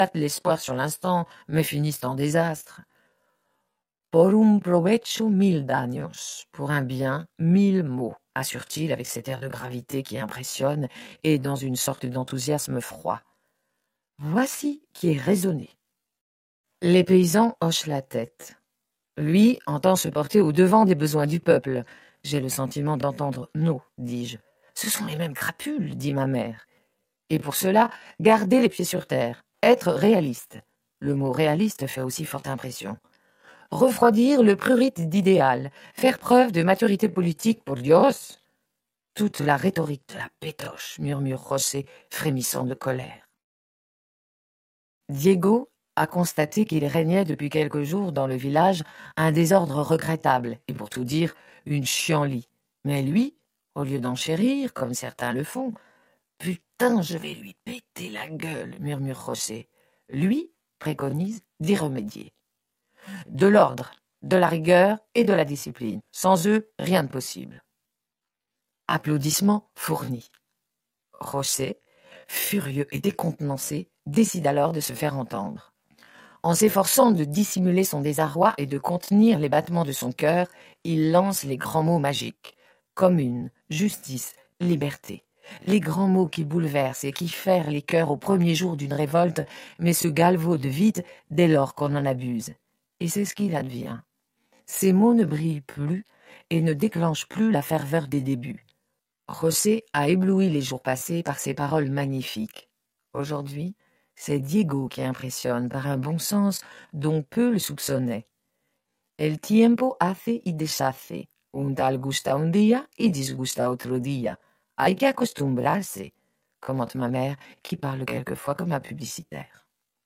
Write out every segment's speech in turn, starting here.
tâtent l'espoir sur l'instant, mais finissent en désastre. Por un provecho 1000 años, pour un bien 1000 mots, assure-t-il avec cet air de gravité qui impressionne et dans une sorte d'enthousiasme froid. Voici qui est raisonné. Les paysans hochent la tête. Lui entend se porter au-devant des besoins du peuple. J'ai le sentiment d'entendre « non », dis-je. Ce sont les mêmes crapules, dit ma mère. Et pour cela, garder les pieds sur terre, être réaliste. Le mot réaliste fait aussi forte impression. Refroidir le prurit d'idéal, faire preuve de maturité politique pour Dios. Toute la rhétorique de la pétoche, murmure José, frémissant de colère. Diego a constaté qu'il régnait depuis quelques jours dans le village un désordre regrettable, et pour tout dire, une chienlit. Mais lui, au lieu d'enchérir, comme certains le font, « Putain, je vais lui péter la gueule », murmure José. Lui préconise d'y remédier. De l'ordre, de la rigueur et de la discipline. Sans eux, rien de possible. Applaudissements fournis. José, furieux et décontenancé, décide alors de se faire entendre. En s'efforçant de dissimuler son désarroi et de contenir les battements de son cœur, il lance les grands mots magiques. Commune, justice, liberté. Les grands mots qui bouleversent et qui ferrent les cœurs au premier jour d'une révolte, mais se galvaudent vite dès lors qu'on en abuse. Et c'est ce qu'il advient. Ces mots ne brillent plus et ne déclenchent plus la ferveur des débuts. José a ébloui les jours passés par ses paroles magnifiques. Aujourd'hui, c'est Diego qui impressionne par un bon sens dont peu le soupçonnaient. El tiempo hace y deshace. Un tal gusta un día y disgusta otro día. Hay que acostumbrarse, commente ma mère qui parle quelquefois comme un publicitaire.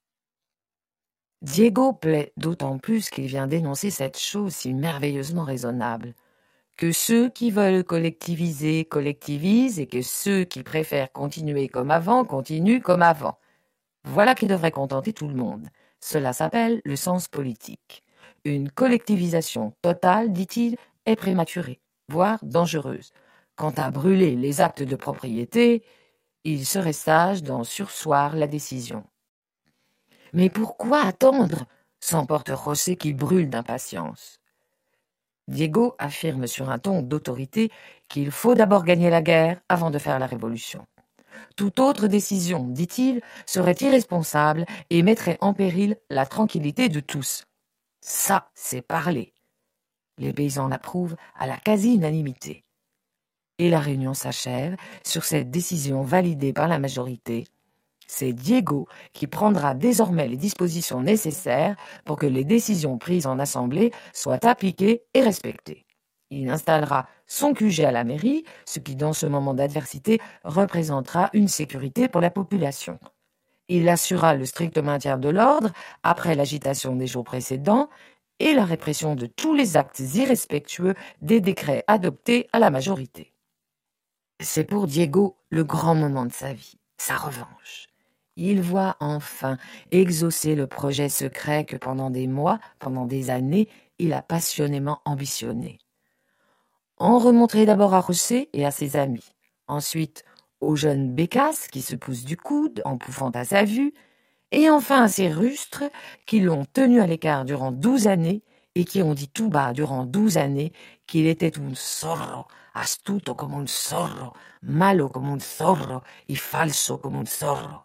Diego plaît d'autant plus qu'il vient d'énoncer cette chose si merveilleusement raisonnable, que ceux qui veulent collectiviser collectivisent et que ceux qui préfèrent continuer comme avant continuent comme avant. Voilà qui devrait contenter tout le monde. Cela s'appelle le sens politique. Une collectivisation totale, dit-il, est prématurée, voire dangereuse. Quant à brûler les actes de propriété, il serait sage d'en surseoir la décision. Mais pourquoi attendre ? S'emporte José qui brûle d'impatience. Diego affirme sur un ton d'autorité qu'il faut d'abord gagner la guerre avant de faire la révolution. Toute autre décision, dit-il, serait irresponsable et mettrait en péril la tranquillité de tous. Ça, c'est parler. Les paysans l'approuvent à la quasi-unanimité. Et la réunion s'achève sur cette décision validée par la majorité. C'est Diego qui prendra désormais les dispositions nécessaires pour que les décisions prises en assemblée soient appliquées et respectées. Il installera son QG à la mairie, ce qui dans ce moment d'adversité représentera une sécurité pour la population. Il assurera le strict maintien de l'ordre après l'agitation des jours précédents et la répression de tous les actes irrespectueux des décrets adoptés à la majorité. C'est pour Diego le grand moment de sa vie, sa revanche. Il voit enfin exaucer le projet secret que pendant des mois, pendant des années, il a passionnément ambitionné. On remonterait d'abord à José et à ses amis, ensuite aux jeunes bécasses qui se poussent du coude en pouffant à sa vue, et enfin à ces rustres qui l'ont tenu à l'écart durant 12 années et qui ont dit tout bas durant 12 années qu'il était un zorro, astuto como un zorro, malo como un zorro y falso como un zorro.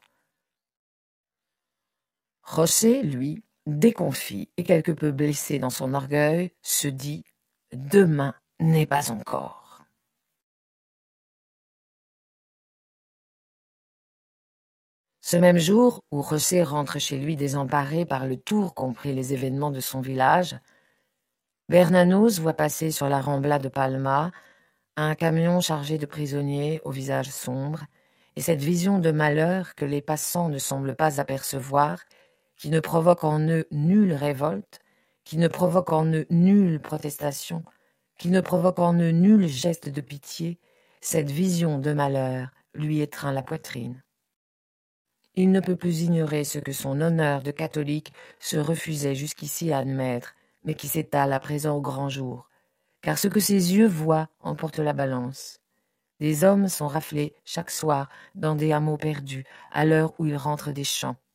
José, lui, déconfit et quelque peu blessé dans son orgueil, se dit « Demain n'est pas encore ». Ce même jour, où José rentre chez lui désemparé par le tour qu'ont pris les événements de son village, Bernanos voit passer sur la Rambla de Palma un camion chargé de prisonniers au visage sombre, et cette vision de malheur que les passants ne semblent pas apercevoir, qui ne provoque en eux nulle révolte, qui ne provoque en eux nulle protestation, qui ne provoque en eux nul geste de pitié, cette vision de malheur lui étreint la poitrine. Il ne peut plus ignorer ce que son honneur de catholique se refusait jusqu'ici à admettre, mais qui s'étale à présent au grand jour, car ce que ses yeux voient emporte la balance. Des hommes sont raflés chaque soir dans des hameaux perdus, à l'heure où ils rentrent des champs.